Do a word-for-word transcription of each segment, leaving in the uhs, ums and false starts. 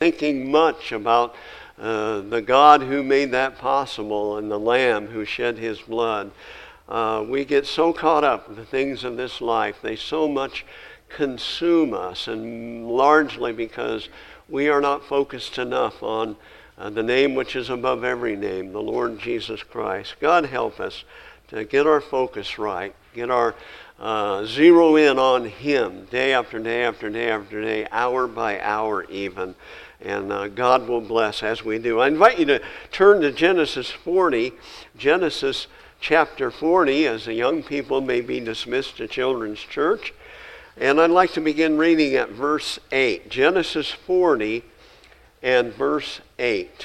thinking much about uh, the God who made that possible and the Lamb who shed his blood. Uh, we get so caught up in the things of this life. They so much consume us, and largely because we are not focused enough on uh, the name which is above every name, the Lord Jesus Christ. God help us to get our focus right, get our uh, zero in on him day after day after day after day, hour by hour even. And uh, God will bless as we do. I invite you to turn to Genesis forty. Genesis chapter forty, as the young people may be dismissed to children's church. And I'd like to begin reading at verse eight. Genesis forty and verse eight.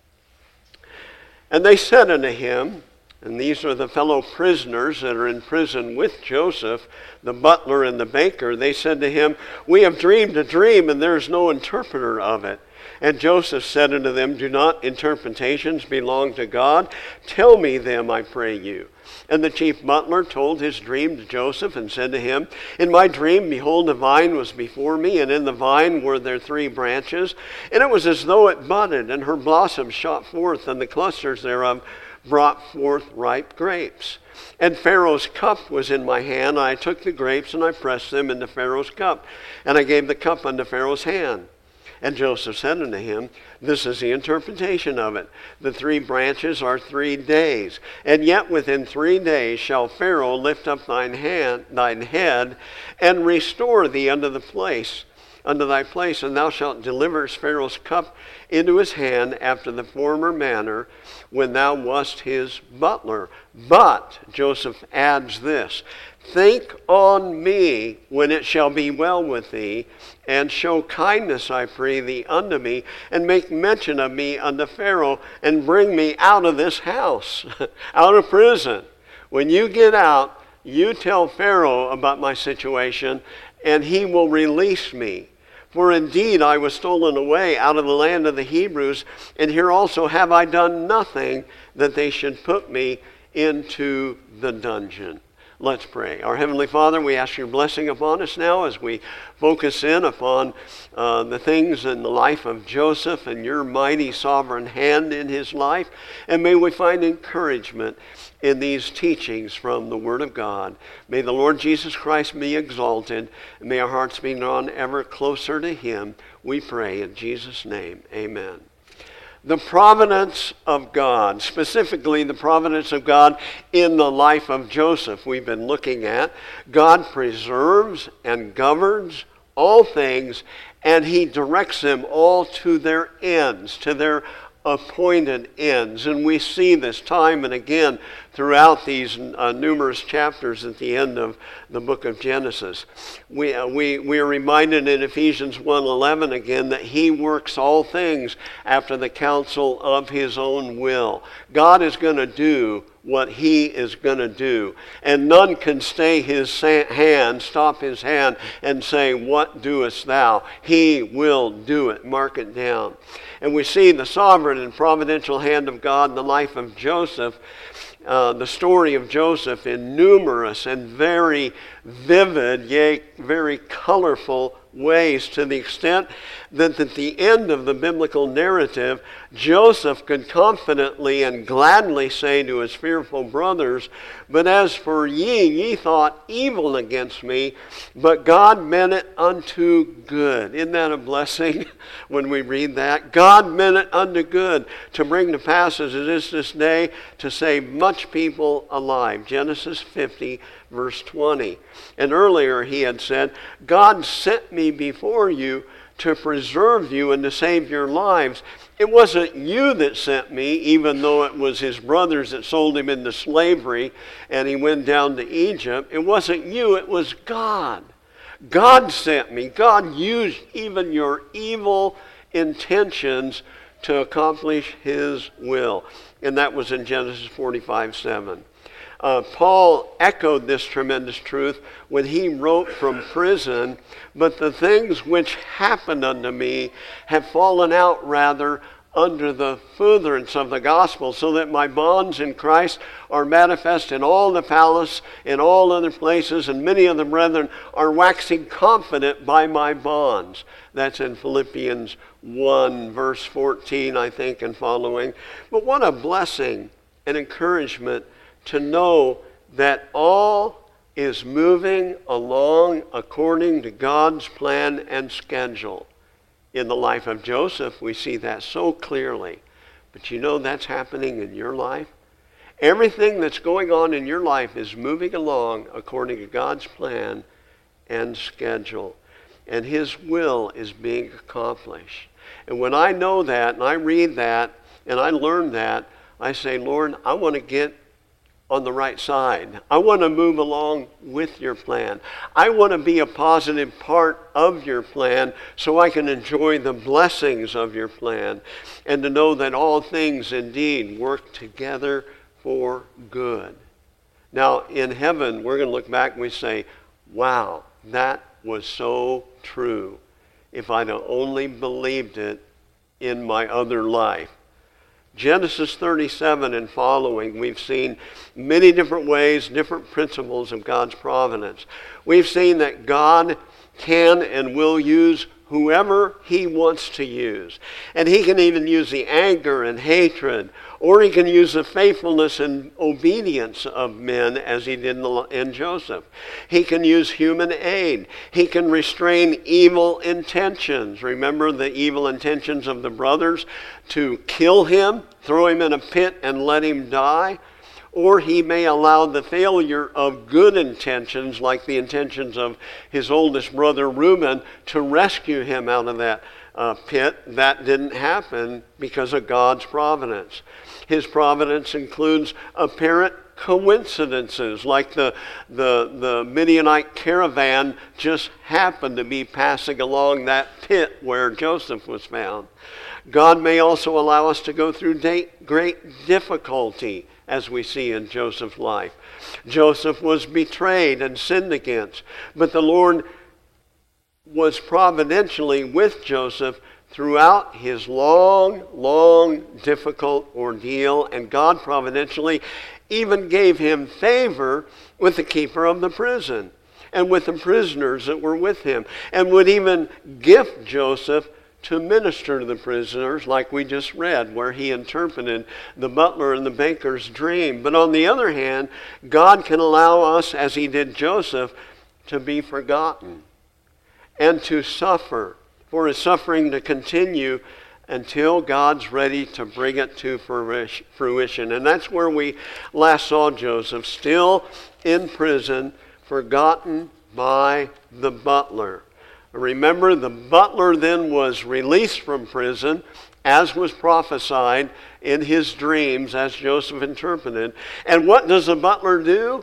And they said unto him, and these are the fellow prisoners that are in prison with Joseph, the butler and the baker. They said to him, we have dreamed a dream, and there is no interpreter of it. And Joseph said unto them, do not interpretations belong to God? Tell me them, I pray you. And the chief butler told his dream to Joseph and said to him, in my dream, behold, a vine was before me, and in the vine were there three branches. And it was as though it budded, and her blossoms shot forth, and the clusters thereof brought forth ripe grapes. And Pharaoh's cup was in my hand, and I took the grapes, and I pressed them into Pharaoh's cup, and I gave the cup unto Pharaoh's hand. And Joseph said unto him, this is the interpretation of it. The three branches are three days. And yet within three days shall Pharaoh lift up thine hand, thine head, and restore thee unto the place, unto thy place, and thou shalt deliver Pharaoh's cup into his hand after the former manner, when thou wast his butler. But, Joseph adds this, think on me when it shall be well with thee, and show kindness, I pray thee, unto me, and make mention of me unto Pharaoh, and bring me out of this house, out of prison. When you get out, you tell Pharaoh about my situation, and he will release me. For indeed I was stolen away out of the land of the Hebrews, and here also have I done nothing that they should put me into the dungeon. Let's pray. Our Heavenly Father, we ask your blessing upon us now as we focus in upon uh, the things in the life of Joseph and your mighty sovereign hand in his life. And may we find encouragement in these teachings from the Word of God. May the Lord Jesus Christ be exalted, and may our hearts be drawn ever closer to him. We pray in Jesus' name. Amen. The providence of God, specifically the providence of God in the life of Joseph we've been looking at. God preserves and governs all things, and he directs them all to their ends, to their appointed ends. And we see this time and again throughout these uh, numerous chapters at the end of the book of Genesis. We, uh, we, we are reminded in Ephesians one eleven again that he works all things after the counsel of his own will. God is going to do what he is going to do. And none can stay his hand, stop his hand, and say, what doest thou? He will do it. Mark it down. And we see the sovereign and providential hand of God in the life of Joseph, uh, the story of Joseph in numerous and very vivid, yea, very colorful ways, to the extent that at the end of the biblical narrative, Joseph could confidently and gladly say to his fearful brothers, but as for ye, ye thought evil against me, but God meant it unto good. Isn't that a blessing when we read that? God meant it unto good to bring to pass as it is this day to save much people alive. Genesis fifty, verse twenty. And earlier he had said, God sent me before you to preserve you and to save your lives. It wasn't you that sent me, even though it was his brothers that sold him into slavery and he went down to Egypt. It wasn't you, it was God. God sent me. God used even your evil intentions to accomplish his will. And that was in Genesis forty-five seven. Uh, Paul echoed this tremendous truth when he wrote from prison, but the things which happened unto me have fallen out rather under the furtherance of the gospel, so that my bonds in Christ are manifest in all the palace, in all other places, and many of the brethren are waxing confident by my bonds. That's in Philippians one, verse fourteen, I think, and following. But what a blessing and encouragement to know that all is moving along according to God's plan and schedule. In the life of Joseph, we see that so clearly. But you know that's happening in your life? Everything that's going on in your life is moving along according to God's plan and schedule. And His will is being accomplished. And when I know that, and I read that, and I learn that, I say, Lord, I want to get on the right side. I want to move along with your plan. I want to be a positive part of your plan so I can enjoy the blessings of your plan and to know that all things indeed work together for good. Now, in heaven, we're going to look back and we say, wow, that was so true. If I'd only believed it in my other life. Genesis thirty-seven and following, we've seen many different ways, different principles of God's providence. We've seen that God can and will use whoever He wants to use. And He can even use the anger and hatred, or He can use the faithfulness and obedience of men as He did in Joseph. He can use human aid. He can restrain evil intentions. Remember the evil intentions of the brothers to kill him, throw him in a pit and let him die? Or He may allow the failure of good intentions, like the intentions of his oldest brother Reuben, to rescue him out of that uh, pit. That didn't happen because of God's providence. His providence includes apparent coincidences, like the, the, the Midianite caravan just happened to be passing along that pit where Joseph was found. God may also allow us to go through great difficulty, as we see in Joseph's life. Joseph was betrayed and sinned against, but the Lord was providentially with Joseph throughout his long, long, difficult ordeal, and God providentially even gave him favor with the keeper of the prison and with the prisoners that were with him, and would even gift Joseph to minister to the prisoners, like we just read, where he interpreted the butler and the baker's dream. But on the other hand, God can allow us, as He did Joseph, to be forgotten and to suffer, for His suffering to continue until God's ready to bring it to fruition. And that's where we last saw Joseph, still in prison, forgotten by the butler. Remember, the butler then was released from prison, as was prophesied in his dreams, as Joseph interpreted. And what does the butler do?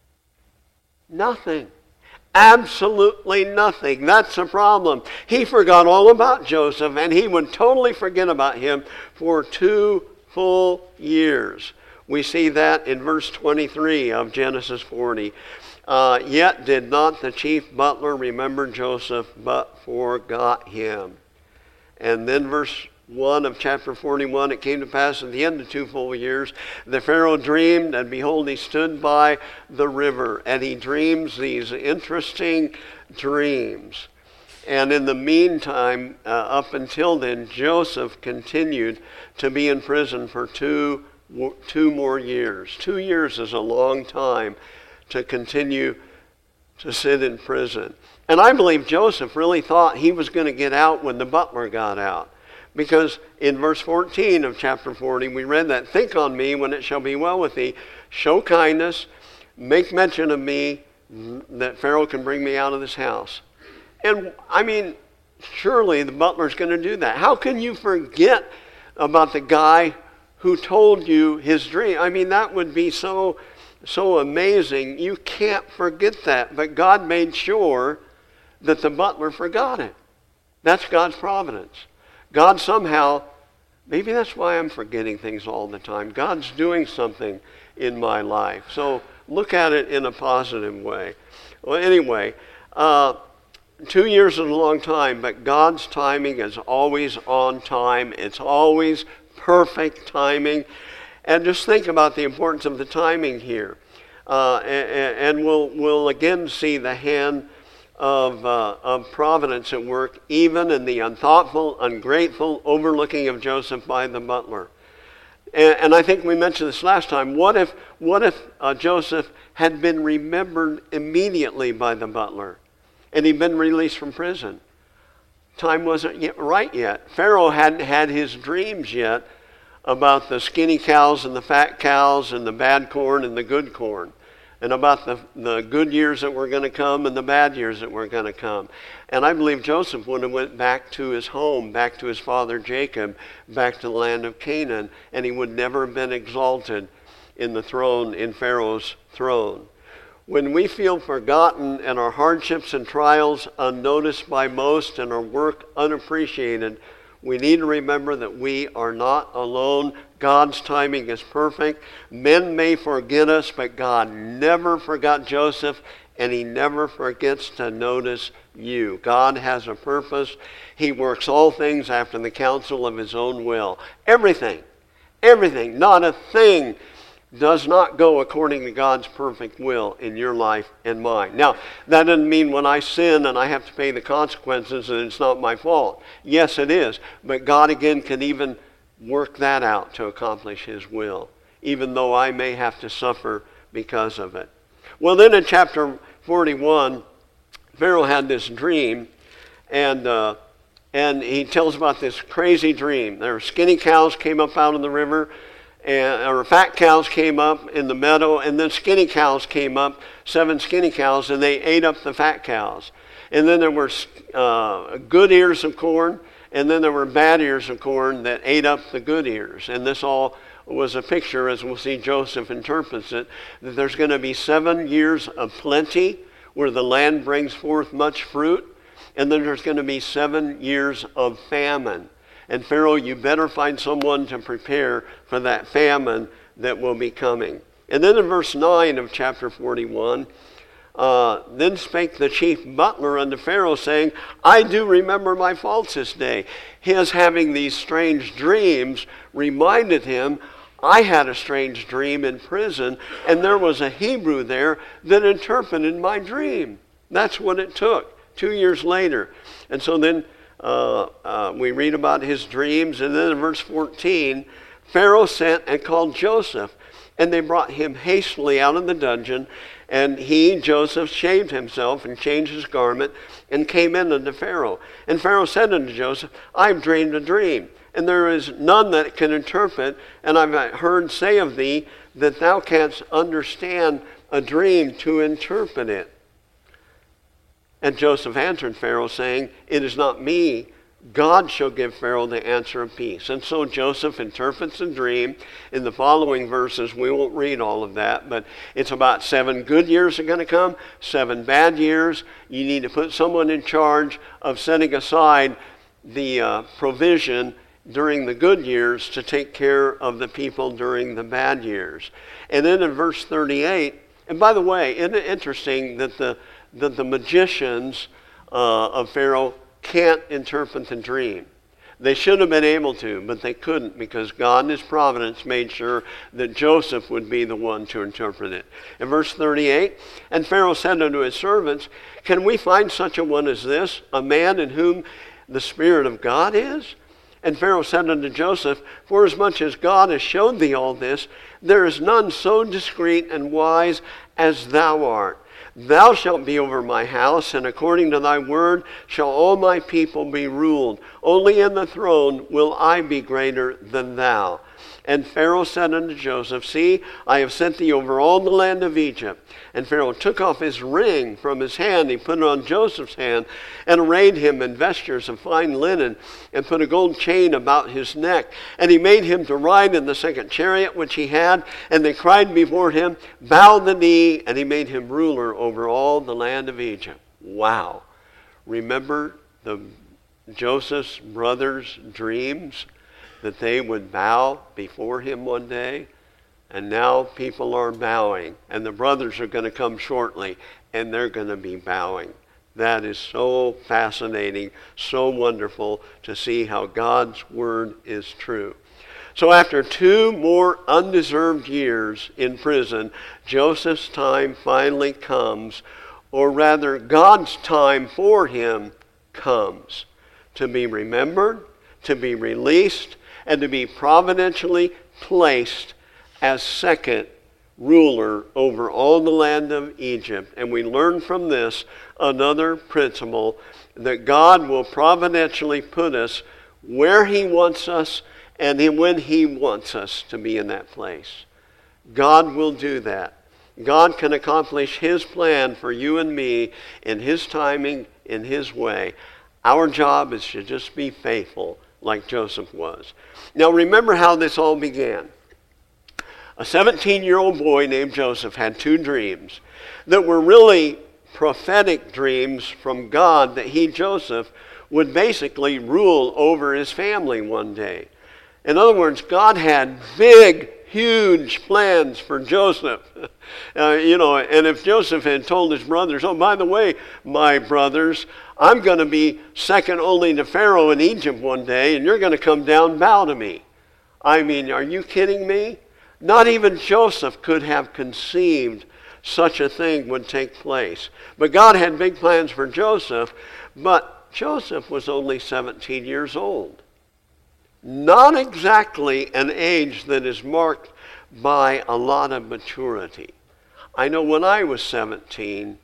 Nothing. Absolutely nothing. That's the problem. He forgot all about Joseph, and he would totally forget about him for two full years. We see that in verse twenty-three of Genesis forty. Uh, Yet did not the chief butler remember Joseph, but forgot him. And then verse one of chapter forty-one, it came to pass at the end of two full years, the Pharaoh dreamed, and behold, he stood by the river, and he dreams these interesting dreams. And in the meantime, uh, up until then, Joseph continued to be in prison for two, two more years. Two years is a long time to continue to sit in prison. And I believe Joseph really thought he was going to get out when the butler got out. Because in verse fourteen of chapter forty, we read that, think on me when it shall be well with thee, show kindness, make mention of me, that Pharaoh can bring me out of this house. And I mean, surely the butler's going to do that. How can you forget about the guy who told you his dream? I mean, that would be so... so amazing. You can't forget that. But God made sure that the butler forgot it. That's God's providence. God somehow, maybe that's why I'm forgetting things all the time. God's doing something in my life. So look at it in a positive way. Well, anyway, uh, Two years is a long time, but God's timing is always on time. It's always perfect timing. And just think about the importance of the timing here. Uh, and, and we'll, we'll again see the hand of, uh, of providence at work, even in the unthoughtful, ungrateful overlooking of Joseph by the butler. And, and I think we mentioned this last time. What if, what if uh, Joseph had been remembered immediately by the butler and he'd been released from prison? Time wasn't yet right yet. Pharaoh hadn't had his dreams yet about the skinny cows and the fat cows and the bad corn and the good corn, and about the, the good years that were going to come and the bad years that were going to come. And I believe Joseph would have went back to his home, back to his father Jacob, back to the land of Canaan, and he would never have been exalted in the throne, in Pharaoh's throne. When we feel forgotten and our hardships and trials unnoticed by most and our work unappreciated, we need to remember that we are not alone. God's timing is perfect. Men may forget us, but God never forgot Joseph, and he never forgets to notice you. God has a purpose. He works all things after the counsel of his own will. Everything, everything, not a thing does not go according to God's perfect will in your life and mine. Now, that doesn't mean when I sin and I have to pay the consequences and it's not my fault. Yes, it is. But God again can even work that out to accomplish his will, even though I may have to suffer because of it. Well, then in chapter forty-one, Pharaoh had this dream, and uh, and he tells about this crazy dream. There were skinny cows came up out of the river, and or fat cows came up in the meadow, and then skinny cows came up, seven skinny cows, and they ate up the fat cows. And then there were uh, good ears of corn, and then there were bad ears of corn that ate up the good ears. And this all was a picture, as we'll see Joseph interprets it, that there's going to be seven years of plenty where the land brings forth much fruit, and then there's going to be seven years of famine. And Pharaoh, you better find someone to prepare for that famine that will be coming. And then in verse nine of chapter forty-one, uh, then spake the chief butler unto Pharaoh, saying, I do remember my faults this day. His having these strange dreams reminded him, I had a strange dream in prison, and there was a Hebrew there that interpreted my dream. That's what it took, two years later. And so then Uh, uh, we read about his dreams, and then in verse fourteen, Pharaoh sent and called Joseph, and they brought him hastily out of the dungeon, and he, Joseph, shaved himself and changed his garment and came in unto Pharaoh. And Pharaoh said unto Joseph, I've dreamed a dream, and there is none that can interpret, and I've heard say of thee that thou canst understand a dream to interpret it. And Joseph answered Pharaoh, saying, It is not me. God shall give Pharaoh the answer of peace. And so Joseph interprets the dream. In the following verses, we won't read all of that, but it's about seven good years are going to come, seven bad years. You need to put someone in charge of setting aside the uh, provision during the good years to take care of the people during the bad years. And then in verse thirty-eight, and by the way, isn't it interesting that the that the magicians uh, of Pharaoh can't interpret the dream? They should have been able to, but they couldn't, because God in his providence made sure that Joseph would be the one to interpret it. In verse thirty-eight, and Pharaoh said unto his servants, Can we find such a one as this, a man in whom the Spirit of God is? And Pharaoh said unto Joseph, Forasmuch as God has showed thee all this, there is none so discreet and wise as thou art. Thou shalt be over my house, and according to thy word shall all my people be ruled. Only in the throne will I be greater than thou. And Pharaoh said unto Joseph, See, I have sent thee over all the land of Egypt. And Pharaoh took off his ring from his hand, he put it on Joseph's hand, and arrayed him in vestures of fine linen, and put a gold chain about his neck. And he made him to ride in the second chariot which he had, and they cried before him, Bow the knee, and he made him ruler over all the land of Egypt. Wow. Remember the Joseph's brothers' dreams? That they would bow before him one day, and now people are bowing, and the brothers are going to come shortly, and they're going to be bowing That is so fascinating, so wonderful to see how God's word is true. So after two more undeserved years in prison, Joseph's time finally comes, or rather God's time for him comes, to be remembered, to be released, and to be providentially placed as second ruler over all the land of Egypt. And we learn from this another principle, that God will providentially put us where he wants us and when he wants us to be in that place. God will do that. God can accomplish his plan for you and me in his timing, in his way. Our job is to just be faithful like Joseph was. Now remember how this all began. A seventeen-year-old boy named Joseph had two dreams that were really prophetic dreams from God, that he, Joseph, would basically rule over his family one day. In other words, God had big, huge plans for Joseph. Uh, you know, and if Joseph had told his brothers, oh, by the way, my brothers, I'm going to be second only to Pharaoh in Egypt one day, and you're going to come down and bow to me. I mean, are you kidding me? Not even Joseph could have conceived such a thing would take place. But God had big plans for Joseph, but Joseph was only seventeen years old. Not exactly an age that is marked by a lot of maturity. I know when I was seventeen,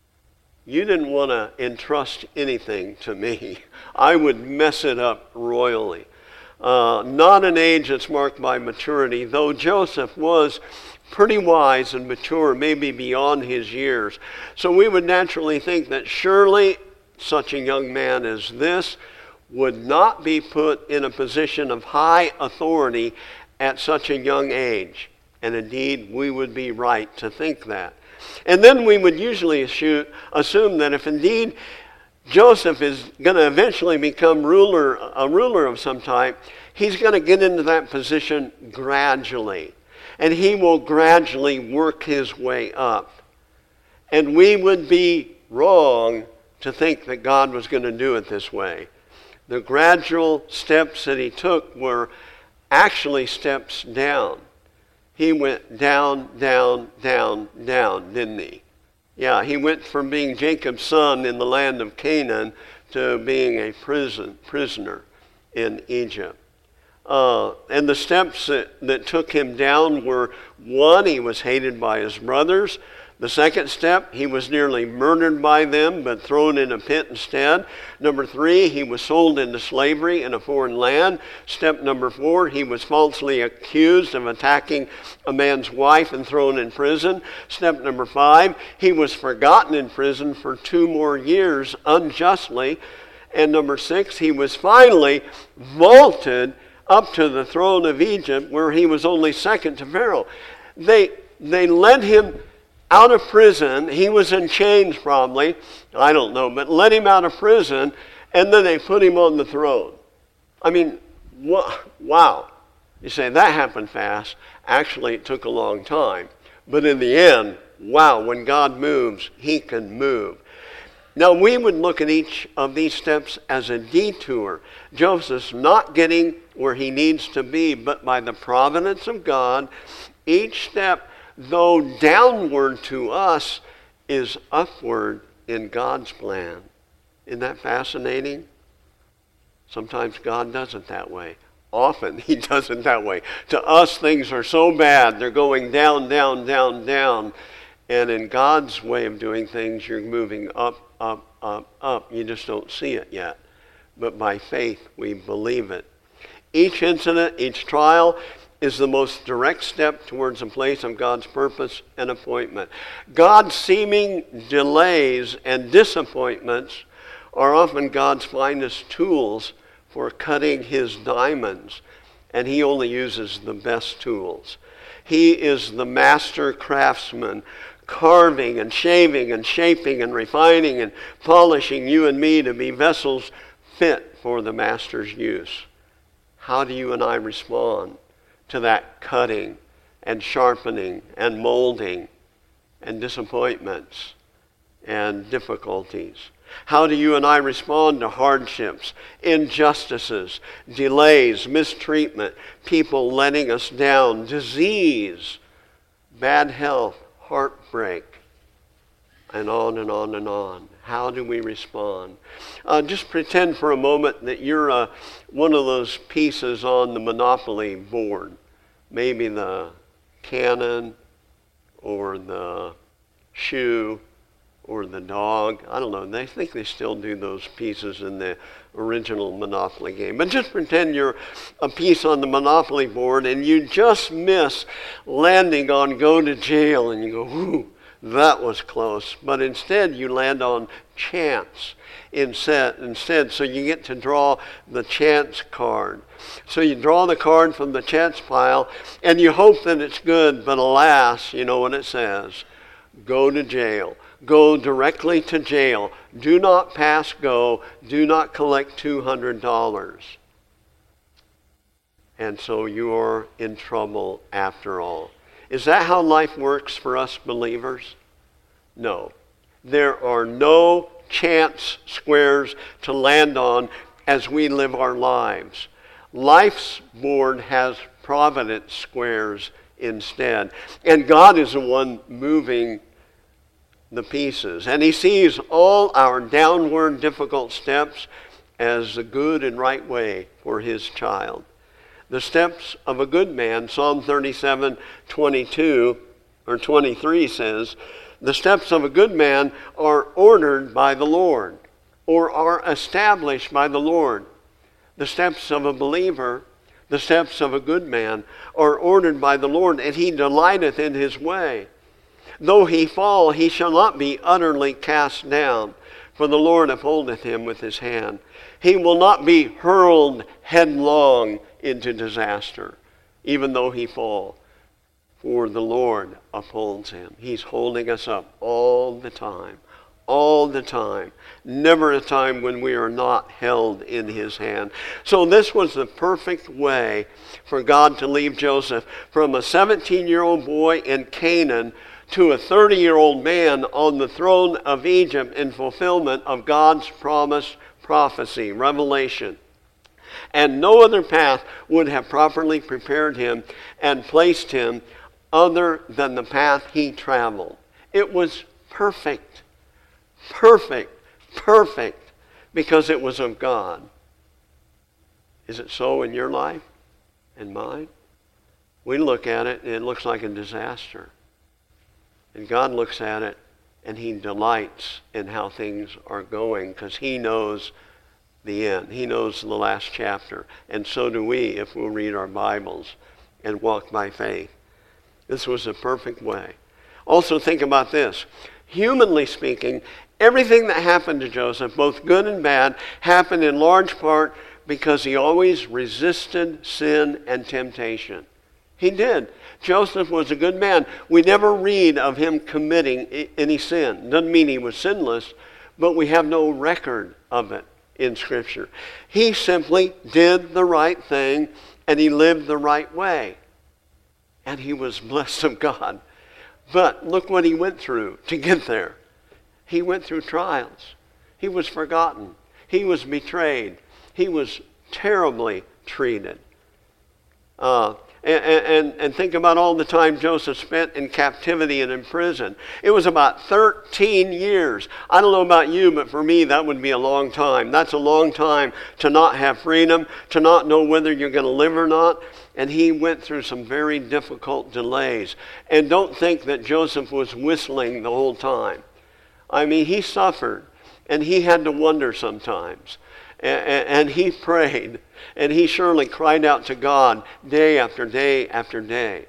you didn't want to entrust anything to me. I would mess it up royally. Uh, not an age that's marked by maturity, though Joseph was pretty wise and mature, maybe beyond his years. So we would naturally think that surely such a young man as this would not be put in a position of high authority at such a young age. And indeed, we would be right to think that. And then we would usually assume that if indeed Joseph is going to eventually become ruler, a ruler of some type, he's going to get into that position gradually. And he will gradually work his way up. And we would be wrong to think that God was going to do it this way. The gradual steps that he took were actually steps down. He went down, down, down, down, didn't he? Yeah, he went from being Jacob's son in the land of Canaan to being a prison, prisoner in Egypt. Uh, and the steps that, that took him down were, one, he was hated by his brothers. The second step, he was nearly murdered by them, but thrown in a pit instead. Number three, he was sold into slavery in a foreign land. Step number four, he was falsely accused of attacking a man's wife and thrown in prison. Step number five, he was forgotten in prison for two more years unjustly. And number six, he was finally vaulted up to the throne of Egypt, where he was only second to Pharaoh. They, they led him out of prison. He was in chains probably, I don't know, but let him out of prison, and then they put him on the throne. I mean, wow. You say, that happened fast. Actually, it took a long time. But in the end, wow, when God moves, he can move. Now, we would look at each of these steps as a detour. Joseph's not getting where he needs to be, but by the providence of God, each step, though downward to us, is upward in God's plan. Isn't that fascinating? Sometimes God does it that way. Often he does it that way. To us, things are so bad, they're going down, down, down, down. And in God's way of doing things, you're moving up, up, up, up. You just don't see it yet. But by faith, we believe it. Each incident, each trial, is the most direct step towards a place of God's purpose and appointment. God's seeming delays and disappointments are often God's finest tools for cutting his diamonds, and he only uses the best tools. He is the master craftsman, carving and shaving and shaping and refining and polishing you and me to be vessels fit for the master's use. How do you and I respond to that cutting and sharpening and molding and disappointments and difficulties? How do you and I respond to hardships, injustices, delays, mistreatment, people letting us down, disease, bad health, heartbreak, and on and on and on? How do we respond? Uh, just pretend for a moment that you're uh, one of those pieces on the Monopoly board. Maybe the cannon or the shoe or the dog. I don't know. They think they still do those pieces in the original Monopoly game. But just pretend you're a piece on the Monopoly board and you just miss landing on go to jail, and you go, whoo, that was close. But instead you land on chance instead, instead. So you get to draw the chance card. So you draw the card from the chance pile and you hope that it's good, but alas, you know what it says. Go to jail. Go directly to jail. Do not pass go. Do not collect two hundred dollars. And so you are in trouble after all. Is that how life works for us believers? No. There are no chance squares to land on as we live our lives. Life's board has providence squares instead. And God is the one moving the pieces. And He sees all our downward difficult steps as the good and right way for His child. The steps of a good man, Psalm thirty-seven, twenty-two or twenty-three says, the steps of a good man are ordered by the Lord, or are established by the Lord. The steps of a believer, the steps of a good man, are ordered by the Lord, and he delighteth in his way. Though he fall, he shall not be utterly cast down, for the Lord upholdeth him with his hand. He will not be hurled headlong into disaster, even though he fall, for the Lord upholds him. He's holding us up all the time, all the time. Never a time when we are not held in His hand. So this was the perfect way for God to leave Joseph from a seventeen-year-old boy in Canaan to a thirty-year-old man on the throne of Egypt in fulfillment of God's promised prophecy, revelation. And no other path would have properly prepared him and placed him other than the path he traveled. It was perfect, perfect, perfect, because it was of God. Is it so in your life and mine? We look at it and it looks like a disaster. And God looks at it and He delights in how things are going because He knows the end. He knows the last chapter. And so do we if we'll read our Bibles and walk by faith. This was a perfect way. Also think about this. Humanly speaking, everything that happened to Joseph, both good and bad, happened in large part because he always resisted sin and temptation. He did. Joseph was a good man. We never read of him committing any sin. Doesn't mean he was sinless, but we have no record of it in Scripture. He simply did the right thing and he lived the right way. And he was blessed of God. But look what he went through to get there. He went through trials. He was forgotten. He was betrayed. He was terribly treated. Uh, and, and, and think about all the time Joseph spent in captivity and in prison. It was about thirteen years. I don't know about you, but for me that would be a long time. That's a long time to not have freedom, to not know whether you're going to live or not. And he went through some very difficult delays. And don't think that Joseph was whistling the whole time. I mean, he suffered, and he had to wonder sometimes. And, and he prayed, and he surely cried out to God day after day after day.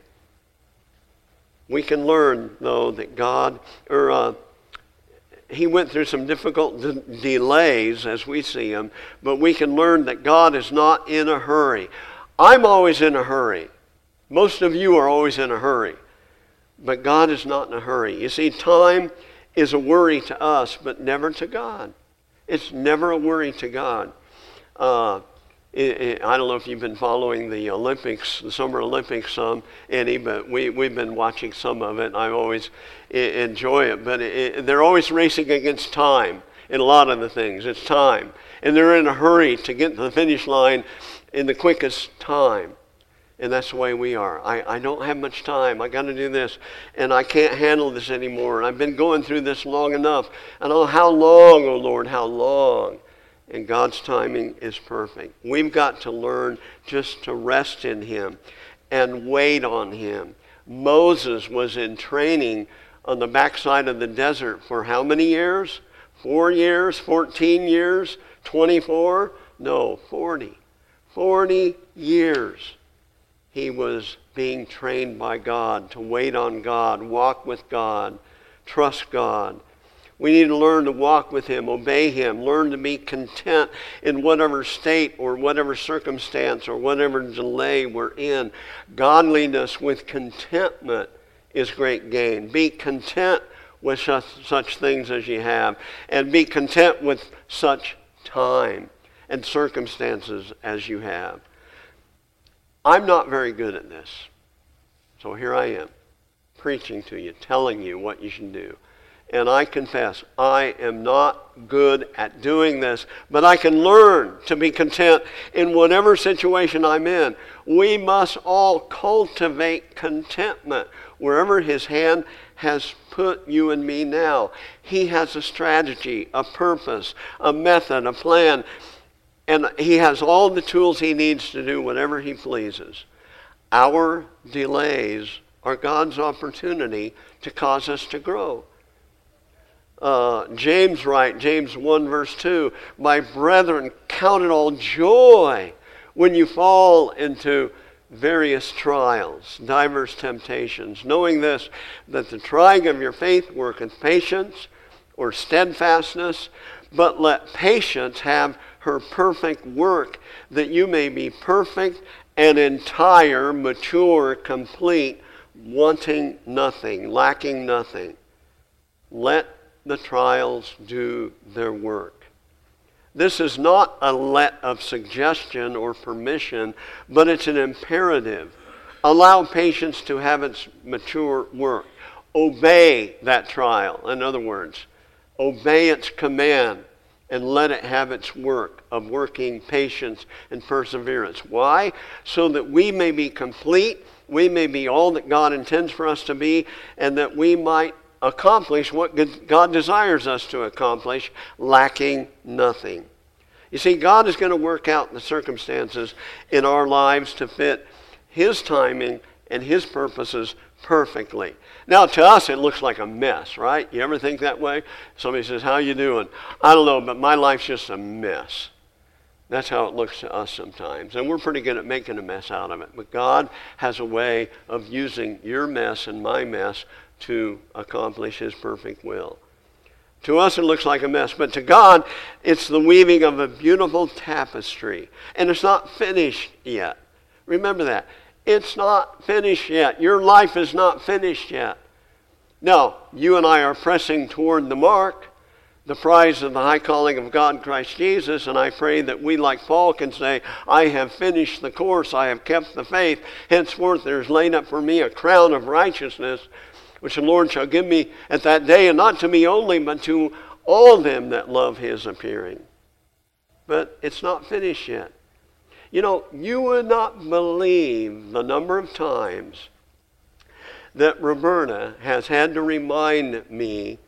We can learn, though, that God, or uh, he went through some difficult de- delays as we see him, but we can learn that God is not in a hurry. I'm always in a hurry. Most of you are always in a hurry. But God is not in a hurry. You see, time is a worry to us, but never to God. It's never a worry to God. Uh, it, it, I don't know if you've been following the Olympics, the Summer Olympics some, any, but we, we've been watching some of it. I always I, enjoy it. But it, it, they're always racing against time. in a lot of the things. It's time. And they're in a hurry to get to the finish line in the quickest time. And that's the way we are. I, I don't have much time. I got to do this. And I can't handle this anymore. And I've been going through this long enough. I don't know how long, oh Lord, how long. And God's timing is perfect. We've got to learn just to rest in Him and wait on Him. Moses was in training on the backside of the desert for how many years? Four years? Fourteen years? Twenty-four? No, forty. Forty years. He was being trained by God to wait on God, walk with God, trust God. We need to learn to walk with Him, obey Him, learn to be content in whatever state or whatever circumstance or whatever delay we're in. Godliness with contentment is great gain. Be content with such, such things as you have, and be content with such time and circumstances as you have. I'm not very good at this. So here I am, preaching to you, telling you what you should do. And I confess, I am not good at doing this, but I can learn to be content in whatever situation I'm in. We must all cultivate contentment wherever His hand has put you and me now. He has a strategy, a purpose, a method, a plan. And He has all the tools He needs to do whatever He pleases. Our delays are God's opportunity to cause us to grow. Uh, James writes, James one verse two, "My brethren, count it all joy when you fall into various trials, diverse temptations, knowing this, that the trying of your faith worketh patience," or steadfastness, "but let patience have her perfect work, that you may be perfect and entire, mature, complete, wanting nothing, lacking nothing." Let the trials do their work. This is not a let of suggestion or permission, but it's an imperative. Allow patience to have its mature work. Obey that trial. In other words, obey its command and let it have its work of working patience and perseverance. Why? So that we may be complete, we may be all that God intends for us to be, and that we might accomplish what God desires us to accomplish, lacking nothing. You see, God is going to work out the circumstances in our lives to fit His timing and His purposes perfectly. Now, to us, it looks like a mess, right? You ever think that way? Somebody says, "How you doing?" I don't know, but my life's just a mess. That's how it looks to us sometimes. And we're pretty good at making a mess out of it. But God has a way of using your mess and my mess to accomplish His perfect will. To us, it looks like a mess, but to God, it's the weaving of a beautiful tapestry. And it's not finished yet. Remember that. It's not finished yet. Your life is not finished yet. Now, you and I are pressing toward the mark, the prize of the high calling of God in Christ Jesus, and I pray that we, like Paul, can say, "I have finished the course, I have kept the faith. Henceforth there is laid up for me a crown of righteousness, which the Lord shall give me at that day, and not to me only, but to all them that love His appearing." But it's not finished yet. You know, you would not believe the number of times that Roberta has had to remind me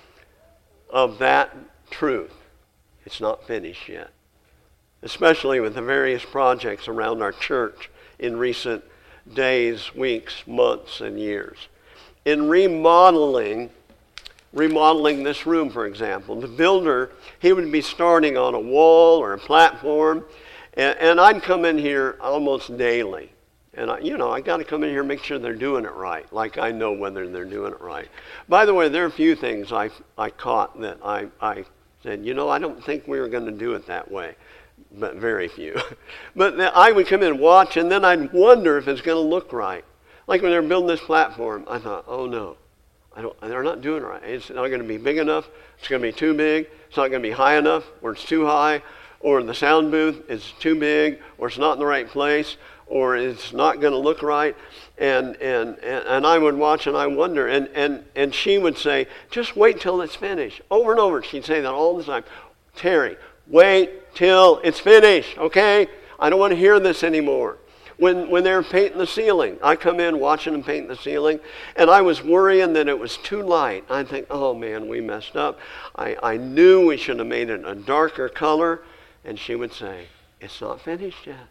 of that truth. It's not finished yet. Especially with the various projects around our church in recent days, weeks, months, and years. In remodeling, remodeling this room, for example, the builder, he would be starting on a wall or a platform, and, and I'd come in here almost daily. And, I, you know, I got to come in here and make sure they're doing it right, like I know whether they're doing it right. By the way, there are a few things I, I caught that I, I said, you know, I don't think we were going to do it that way. But very few. But I would come in and watch, and then I'd wonder if it's going to look right. Like when they were building this platform, I thought, oh no, I don't, they're not doing it right. It's not going to be big enough. It's going to be too big. It's not going to be high enough, or it's too high, or the sound booth is too big, or it's not in the right place, or it's not going to look right. And, and and and I would watch and I wonder, and, and, and she would say, just wait till it's finished. Over and over, she'd say that all the time. Terry, wait till it's finished, okay? I don't want to hear this anymore. When when they're painting the ceiling, I come in watching them paint the ceiling, and I was worrying that it was too light. I think, oh man, we messed up. I, I knew we should have made it a darker color. And she would say, it's not finished yet.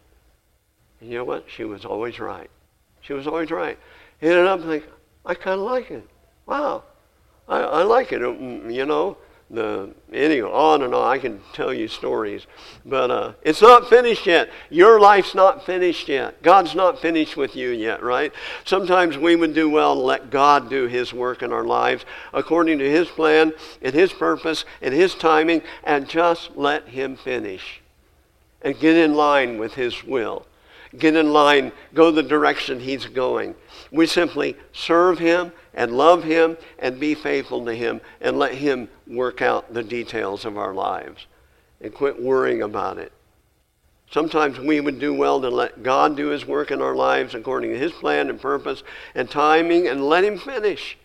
And you know what? She was always right. She was always right. Ended up thinking, I kind of like it. Wow, I, I like it. You know, the anyway, on and on. I can tell you stories, but uh, it's not finished yet. Your life's not finished yet. God's not finished with you yet, right? Sometimes we would do well to let God do His work in our lives according to His plan and His purpose and His timing, and just let Him finish and get in line with His will. Get in line, go the direction He's going. We simply serve Him and love Him and be faithful to Him and let Him work out the details of our lives and quit worrying about it. Sometimes we would do well to let God do His work in our lives according to His plan and purpose and timing, and let Him finish.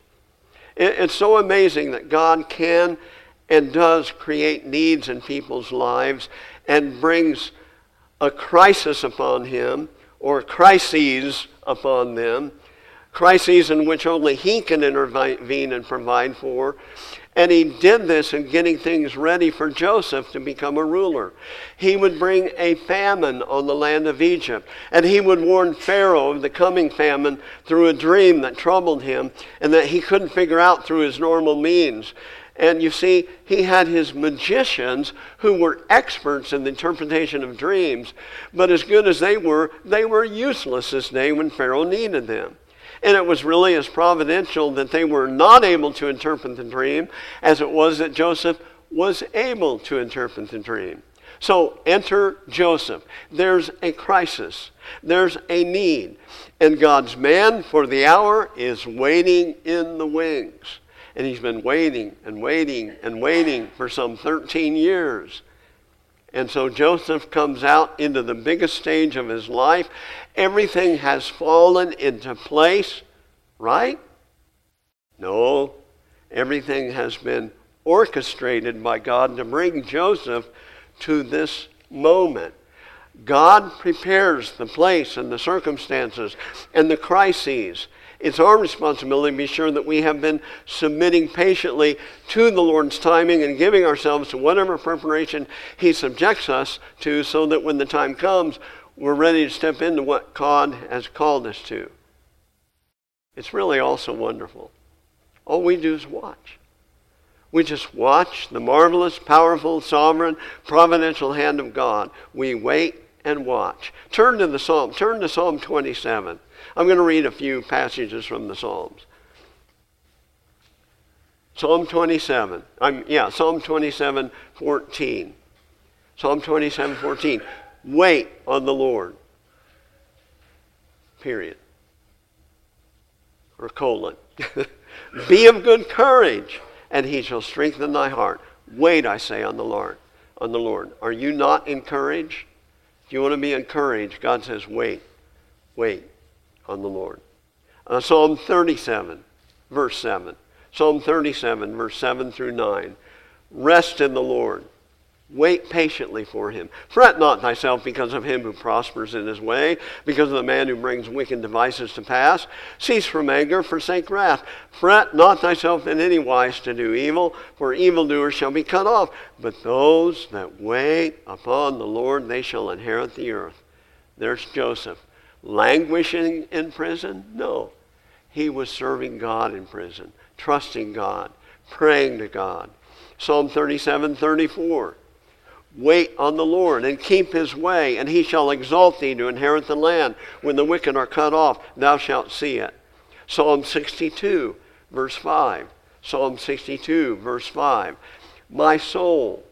It's so amazing that God can and does create needs in people's lives and brings a crisis upon Him, or crises upon them, crises in which only He can intervene and provide for. And He did this in getting things ready for Joseph to become a ruler. He would bring a famine on the land of Egypt, and He would warn Pharaoh of the coming famine through a dream that troubled him and that he couldn't figure out through his normal means. And you see, he had his magicians who were experts in the interpretation of dreams, but as good as they were, they were useless this day when Pharaoh needed them. And it was really as providential that they were not able to interpret the dream as it was that Joseph was able to interpret the dream. So enter Joseph. There's a crisis. There's a need. And God's man for the hour is waiting in the wings. And he's been waiting and waiting and waiting for some thirteen years. And so Joseph comes out into the biggest stage of his life. Everything has fallen into place, right? No, everything has been orchestrated by God to bring Joseph to this moment. God prepares the place and the circumstances and the crises. It's our responsibility to be sure that we have been submitting patiently to the Lord's timing and giving ourselves to whatever preparation He subjects us to, so that when the time comes, we're ready to step into what God has called us to. It's really also wonderful. All we do is watch. We just watch the marvelous, powerful, sovereign, providential hand of God. We wait and watch. Turn to the Psalm. Turn to Psalm twenty-seven. I'm going to read a few passages from the Psalms. Psalm twenty-seven. I'm, yeah, Psalm twenty-seven, fourteen. Psalm twenty-seven, fourteen. Wait on the Lord. Period. Or colon. Be of good courage, and He shall strengthen thy heart. Wait, I say, on the Lord. On the Lord. Are you not encouraged? If you want to be encouraged, God says, wait. Wait on the Lord. Uh, Psalm thirty-seven, verse seven. Psalm thirty-seven, verse seven through nine. Rest in the Lord. Wait patiently for Him. Fret not thyself because of him who prospers in his way, because of the man who brings wicked devices to pass. Cease from anger, forsake wrath. Fret not thyself in any wise to do evil, for evildoers shall be cut off. But those that wait upon the Lord, they shall inherit the earth. There's Joseph. Languishing in prison? No. He was serving God in prison, trusting God, praying to God. Psalm thirty-seven, thirty-four. Wait on the Lord and keep His way, and He shall exalt thee to inherit the land. When the wicked are cut off, thou shalt see it. Psalm sixty-two, verse five. Psalm sixty-two, verse five. My soul,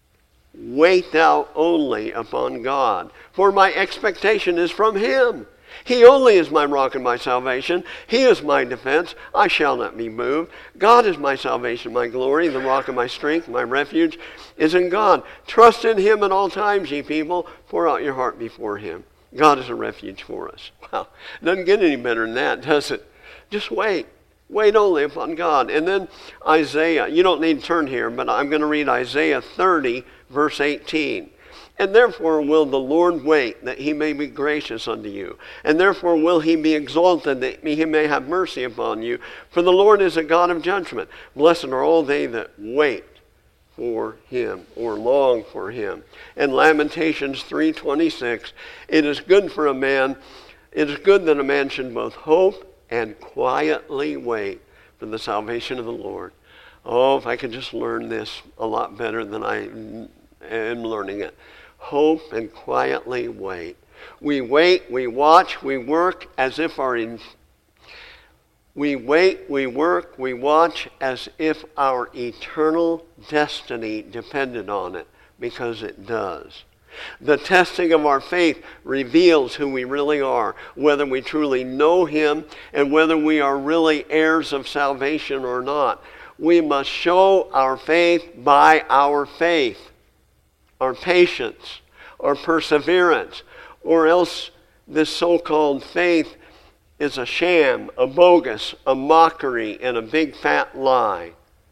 wait thou only upon God, for my expectation is from Him. He only is my rock and my salvation. He is my defense. I shall not be moved. God is my salvation, my glory, the rock of my strength. My refuge is in God. Trust in him at all times, ye people. Pour out your heart before him. God is a refuge for us. Wow. Doesn't get any better than that, does it? Just wait. Wait only upon God. And then Isaiah. You don't need to turn here, but I'm going to read Isaiah thirty, verse eighteen. And therefore will the Lord wait, that he may be gracious unto you. And therefore will he be exalted, that he may have mercy upon you. For the Lord is a God of judgment. Blessed are all they that wait for him, or long for him. And Lamentations three twenty-six, it is good for a man, it is good that a man should both hope and quietly wait for the salvation of the Lord. Oh, if I could just learn this a lot better than I am learning it. Hope and quietly wait. We wait, we watch, we work as if our in, we wait, we work, we watch as if our eternal destiny depended on it, because it does. The testing of our faith reveals who we really are, whether we truly know him and whether we are really heirs of salvation or not. We must show our faith by our faith, our patience, our perseverance, or else this so-called faith is a sham, a bogus, a mockery, and a big fat lie.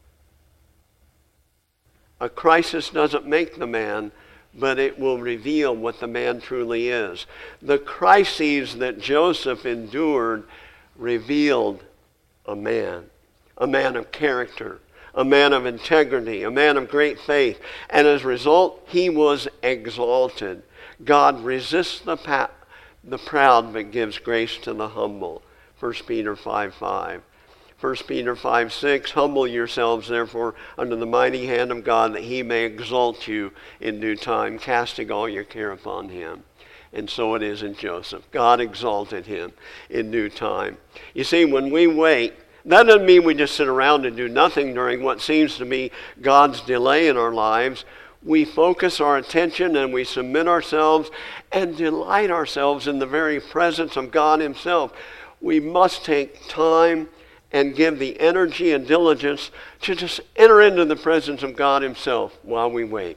A crisis doesn't make the man, but it will reveal what the man truly is. The crises that Joseph endured revealed a man, a man of character, a man of integrity, a man of great faith. And as a result, he was exalted. God resists the, pa- the proud, but gives grace to the humble. First Peter five five. First Peter five six, humble yourselves therefore under the mighty hand of God, that he may exalt you in due time, casting all your care upon him. And so it is in Joseph. God exalted him in due time. You see, when we wait, that doesn't mean we just sit around and do nothing during what seems to be God's delay in our lives. We focus our attention and we submit ourselves and delight ourselves in the very presence of God himself. We must take time and give the energy and diligence to just enter into the presence of God himself while we wait.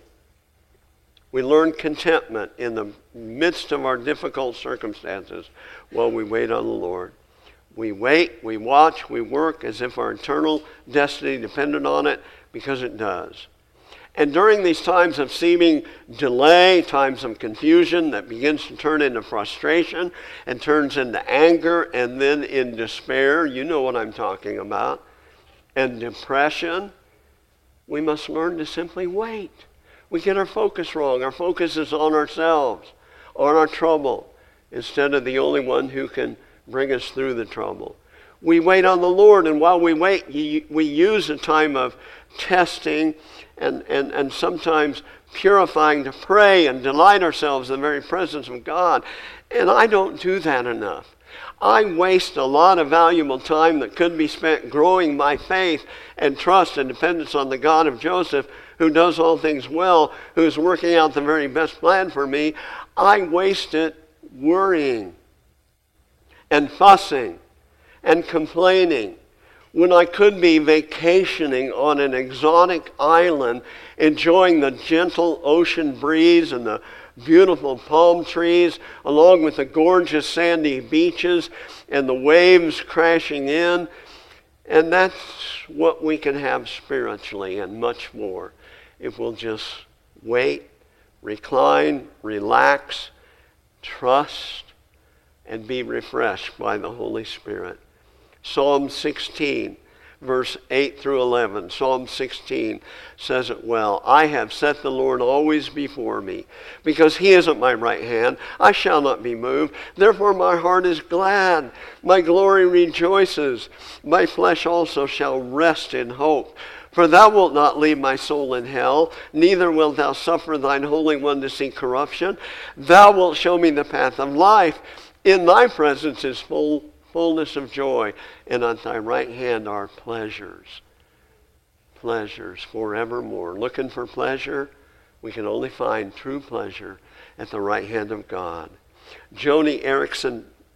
We learn contentment in the midst of our difficult circumstances while we wait on the Lord. We wait, we watch, we work as if our eternal destiny depended on it, because it does. And during these times of seeming delay, times of confusion that begins to turn into frustration and turns into anger and then in despair, you know what I'm talking about, and depression, we must learn to simply wait. We get our focus wrong. Our focus is on ourselves, on our trouble, instead of the only one who can bring us through the trouble. We wait on the Lord, and while we wait, we use a time of testing and, and, and sometimes purifying to pray and delight ourselves in the very presence of God. And I don't do that enough. I waste a lot of valuable time that could be spent growing my faith and trust and dependence on the God of Joseph, who does all things well, who's working out the very best plan for me. I waste it worrying and fussing and complaining when I could be vacationing on an exotic island, enjoying the gentle ocean breeze and the beautiful palm trees, along with the gorgeous sandy beaches and the waves crashing in. And that's what we can have spiritually, and much more, if we'll just wait, recline, relax, trust, and be refreshed by the Holy Spirit. Psalm sixteen, verse eight through eleven. Psalm sixteen says it well. I have set the Lord always before me. Because he is at my right hand, I shall not be moved. Therefore my heart is glad. My glory rejoices. My flesh also shall rest in hope. For thou wilt not leave my soul in hell, neither wilt thou suffer thine Holy One to see corruption. Thou wilt show me the path of life. In thy presence is full fullness of joy, and at thy right hand are pleasures. Pleasures forevermore. Looking for pleasure? We can only find true pleasure at the right hand of God. Joni Eareckson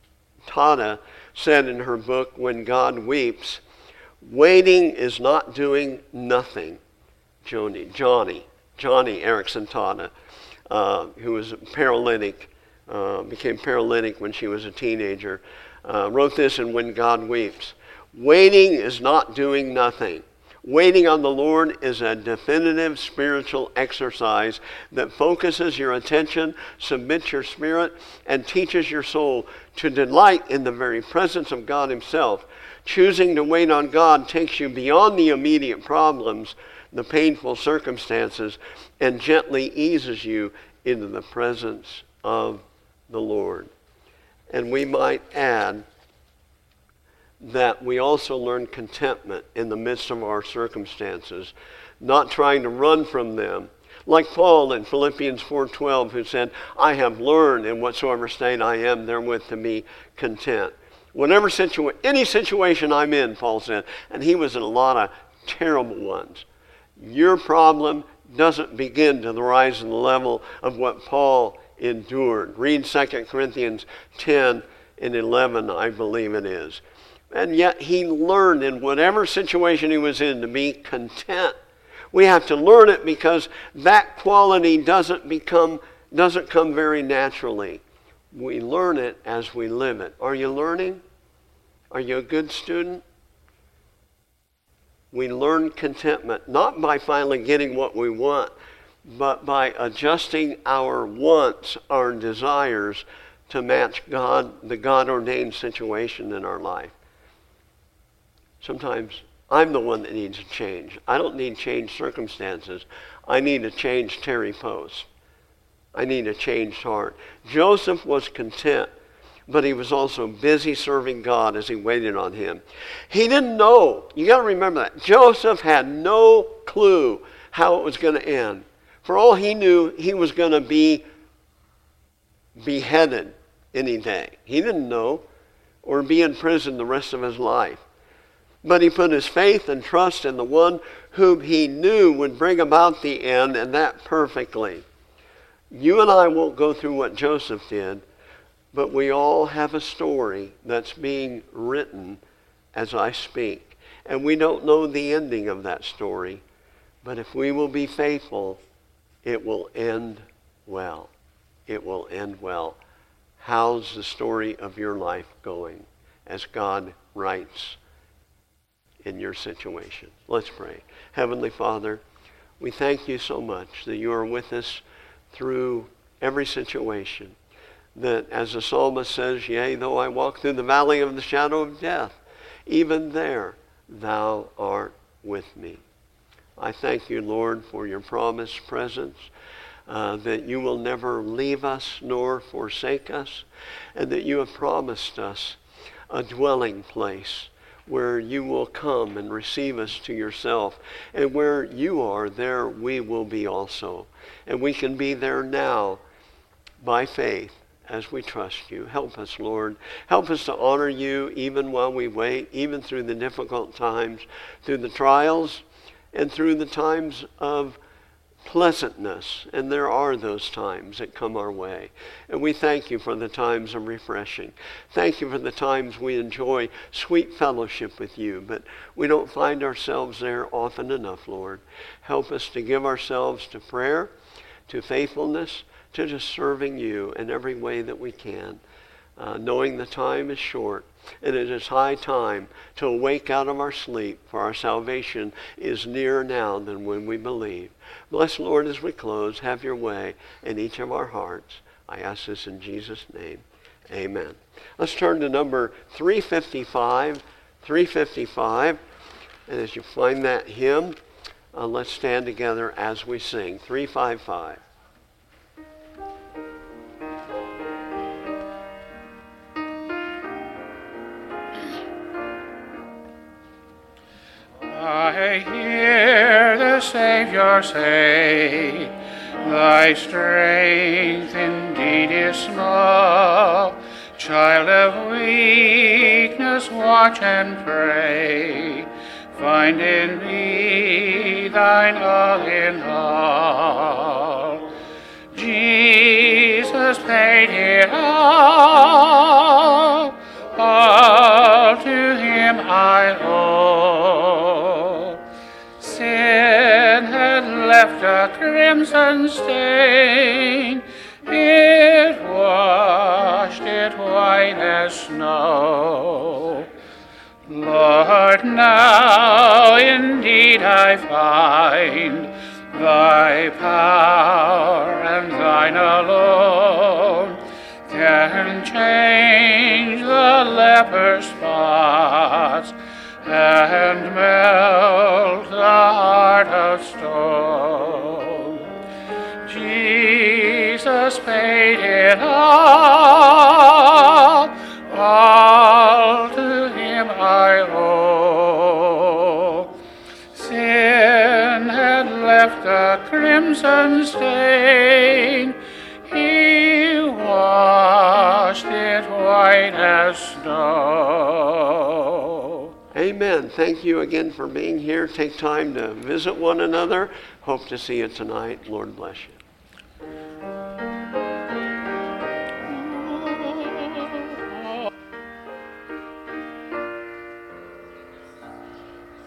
Tata said in her book, When God Weeps, waiting is not doing nothing. Johnny, Johnny, Johnny Erickson Tata, uh, who was a paralytic, uh, became paralytic when she was a teenager, uh, wrote this in When God Weeps. Waiting is not doing nothing. Waiting on the Lord is a definitive spiritual exercise that focuses your attention, submits your spirit, and teaches your soul to delight in the very presence of God himself. Choosing to wait on God takes you beyond the immediate problems, the painful circumstances, and gently eases you into the presence of the Lord. And we might add that we also learn contentment in the midst of our circumstances, not trying to run from them. Like Paul in Philippians four twelve, who said, I have learned in whatsoever state I am therewith to be content. Whatever situation, any situation I'm in, Paul said, and he was in a lot of terrible ones. Your problem doesn't begin to rise to the level of what Paul endured. Read Second Corinthians ten and eleven, I believe it is. And yet he learned in whatever situation he was in to be content. We have to learn it because that quality doesn't become, doesn't come very naturally. We learn it as we live it. Are you learning? Are you a good student? We learn contentment, not by finally getting what we want, but by adjusting our wants, our desires, to match God, the God-ordained situation in our life. Sometimes I'm the one that needs a change. I don't need changed circumstances. I need a changed Terry Post. I need a changed heart. Joseph was content, but he was also busy serving God as he waited on him. He didn't know. You got to remember that. Joseph had no clue how it was going to end. For all he knew, he was going to be beheaded any day. He didn't know, or be in prison the rest of his life. But he put his faith and trust in the one whom he knew would bring about the end, and that perfectly. You and I won't go through what Joseph did, but we all have a story that's being written as I speak. And we don't know the ending of that story, but if we will be faithful, it will end well. It will end well. How's the story of your life going as God writes in your situation? Let's pray. Heavenly Father, we thank you so much that you are with us through every situation. That as the psalmist says, yea, though I walk through the valley of the shadow of death, even there thou art with me. I thank you, Lord, for your promised presence, uh, that you will never leave us nor forsake us, and that you have promised us a dwelling place where you will come and receive us to yourself. And where you are, there we will be also. And we can be there now by faith as we trust you. Help us, Lord. Help us to honor you even while we wait, even through the difficult times, through the trials, and through the times of pleasantness. And there are those times that come our way. And we thank you for the times of refreshing. Thank you for the times we enjoy sweet fellowship with you, but we don't find ourselves there often enough, Lord. Help us to give ourselves to prayer, to faithfulness, to just serving you in every way that we can, uh, knowing the time is short. And it is high time to awake out of our sleep, for our salvation is nearer now than when we believe. Bless, Lord, as we close. Have your way in each of our hearts. I ask this in Jesus' name. Amen. Let's turn to number three fifty-five. three fifty-five. And as you find that hymn, uh, let's stand together as we sing. three fifty-five. I hear the Savior say, thy strength indeed is small. Child of weakness, watch and pray. Find in me thine all in all. Jesus paid it all. stain. It washed it white as snow. Lord, now indeed I find thy power and thine alone can change the leper's spots and melt the heart of stone. Jesus paid it all, all to him I owe. Sin had left a crimson stain, he washed it white as snow. Amen. Thank you again for being here. Take time to visit one another. Hope to see you tonight. Lord bless you.